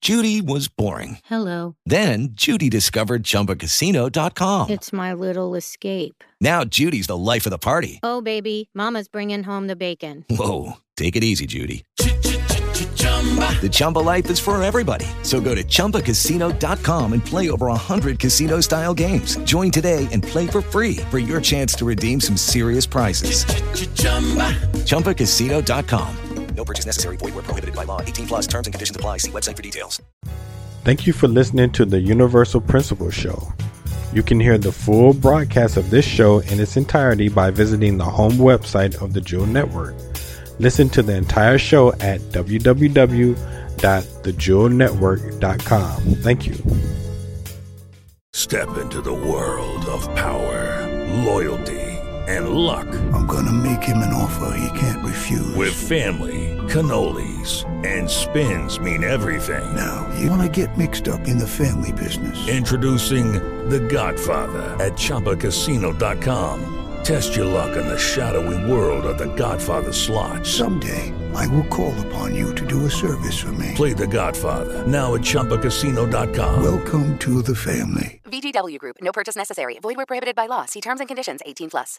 Judy was boring. Hello. Then Judy discovered ChumbaCasino.com. It's my little escape. Now Judy's the life of the party. Oh, baby, mama's bringing home the bacon. Whoa, take it easy, Judy. The Chumba life is for everybody. So go to ChumbaCasino.com and play over 100 casino-style games. Join today and play for free for your chance to redeem some serious prizes. ChumbaCasino.com. No purchase necessary. Void where prohibited by law. 18 plus terms and conditions apply. See website for details. Thank you for listening to the Universal Principles Show. You can hear the full broadcast of this show in its entirety by visiting the home website of the Jewel Network. Listen to the entire show at www.thejewelnetwork.com. Thank you. Step into the world of power, loyalty, and luck. I'm gonna make him an offer he can't refuse. With family, cannolis, and spins mean everything. Now, you wanna get mixed up in the family business. Introducing The Godfather at ChumbaCasino.com. Test your luck in the shadowy world of The Godfather slot. Someday, I will call upon you to do a service for me. Play The Godfather now at ChumbaCasino.com. Welcome to the family. VGW Group. No purchase necessary. Void where prohibited by law. See terms and conditions. 18 plus.